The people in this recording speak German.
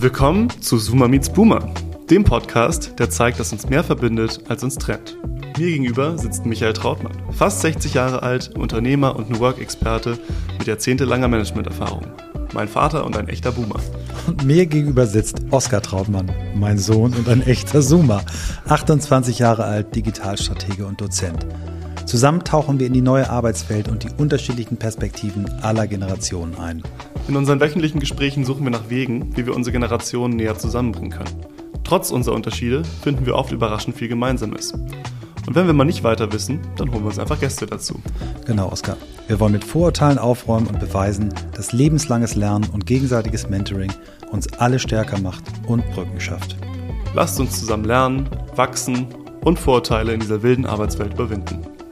Willkommen zu Zoomer Meets Boomer, dem Podcast, der zeigt, dass uns mehr verbindet, als uns trennt. Mir gegenüber sitzt Michael Trautmann, fast 60 Jahre alt, Unternehmer und New Work-Experte mit jahrzehntelanger Managementerfahrung. Mein Vater und ein echter Boomer. Und mir gegenüber sitzt Oskar Trautmann, mein Sohn und ein echter Zoomer. 28 Jahre alt, Digitalstratege und Dozent. Zusammen tauchen wir in die neue Arbeitswelt und die unterschiedlichen Perspektiven aller Generationen ein. In unseren wöchentlichen Gesprächen suchen wir nach Wegen, wie wir unsere Generationen näher zusammenbringen können. Trotz unserer Unterschiede finden wir oft überraschend viel Gemeinsames. Und wenn wir mal nicht weiter wissen, dann holen wir uns einfach Gäste dazu. Genau, Oskar. Wir wollen mit Vorurteilen aufräumen und beweisen, dass lebenslanges Lernen und gegenseitiges Mentoring uns alle stärker macht und Brücken schafft. Lasst uns zusammen lernen, wachsen und Vorurteile in dieser wilden Arbeitswelt überwinden.